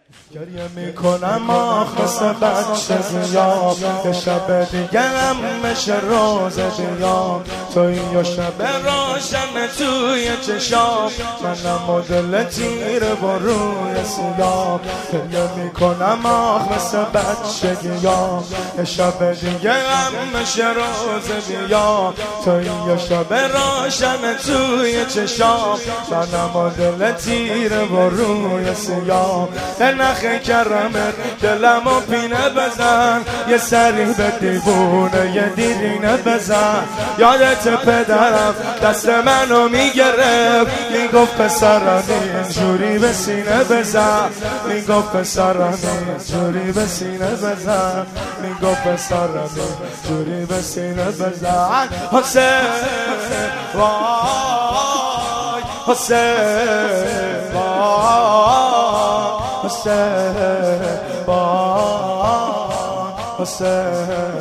گریه میکنم مثل بچه زیاد که شب دیگه هم بشه روز بیام توی و شب روشن توی چشام منم و دل تیره و روی سیاه گریه میکنم مثل بچه گیام که شب دیگه هم بشه روز بیام توی و شب روشن توی چشام منم و دل تیره و روی سیاه نخ کرمت دلمو پینه بزن یه سری به دیوونه یه دیرینه بزن یادت پدرم دست منو میگرفت میگفت پسرم اینجوری به سینه بزن میگفت پسرم اینجوری به سینه بزن میگفت پسرم اینجوری به سینه بزن حسین وای حسین وای حسین وای حسین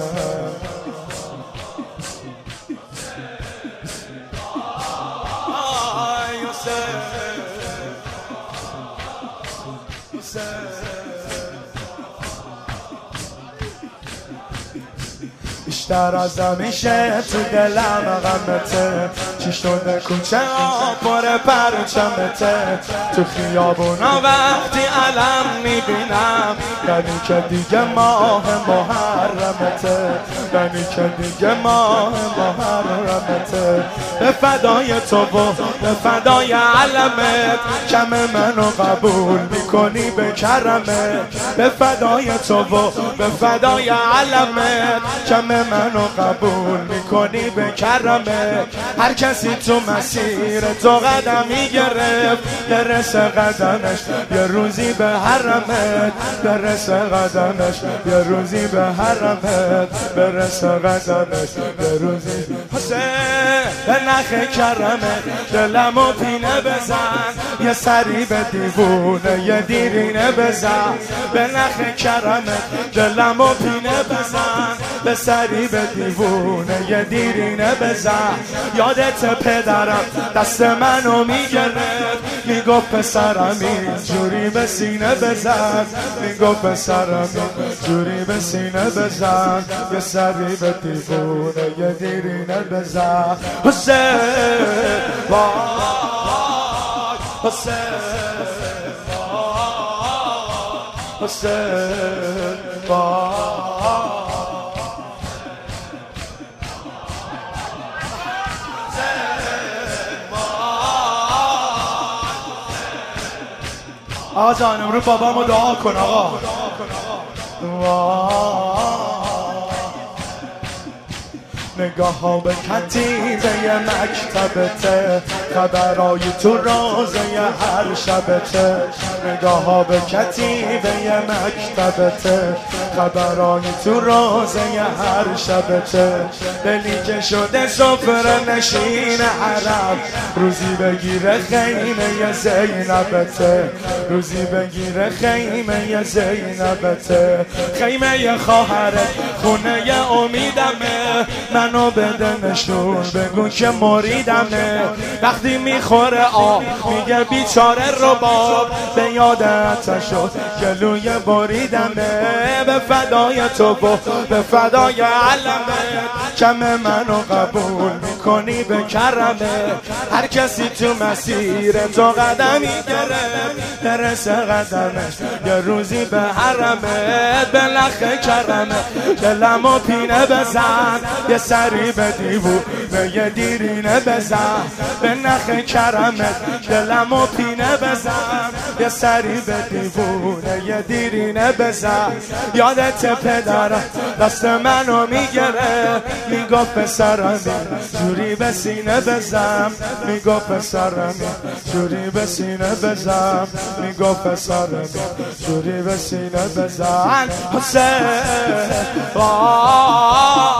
بیشتر از همیشه تو دلم غمته چی شده کوچه پر پرچمته تو خیابونا وقتی علم میبینم یعنی که دیگه ماه محرمته یعنی که دیگه ماه محرمته به فدای تو و به فدای علمت کم منو قبول میکنی به کرمت به فدای تو و به فدای علمت کم منو قبول میکنی به کرمت هر کسی تو مسیر تو قدمی گرفت برسه قدمش یه روزی به حرمت برسه قدمش یه روزی به حرمت برسه قدمش یه روزی حسین به نخ کرمت دلمو پینه بزن یه سری به دیوونه یه دیرینه بزن به نخ کرمت دلمو پینه بزن به سری به دیوونه یه دیرینه بزن یادت پدرم دست منو میگرفت میگفت پسرم اینجوری به سینه بزن میگفت پسرم اینجوری به سینه بزن یه سری به دیوونه یه دیرینه بزن حسین وای حسین وای حسین وای آقا جان امروز بابامو دعا کن آقا نگاه ها به کتیبه مکتبته خبرای تو رازه هر شبته نگاه ها به کتیبه مکتبته خبرای تو رازه هر شبته دلی که شده سفره نشین عرب روزی بگیره خیمه زینبته روزی بگیره خیمه زینبته خیمه خواهرت خونه امیدمه منو بده نشون بگو که مریدمه وقتی میخوره آب میگه بیچاره رباب به یاد آتش شد گلوی بریدمه به فدای تو و به فدای علمت کم منو قبول میکنی به کرمه هر کسی تو مسیر تو قدمی گرفت برسه قدمش یه روزی به حرمت به لخ کرمت دلمو پینه بزن یه سری به دیوونه یه دیرینه بزن به نخ کرمت دلمو پینه بزن یه سری به دیوونه یه دیرینه بزن یادت پدرم دست منو میگره میگفت پسرم جوری به سینه بزن میگفت پسرم جوری به سینه بزن میگفت پسرم جوری به سینه بزن حسین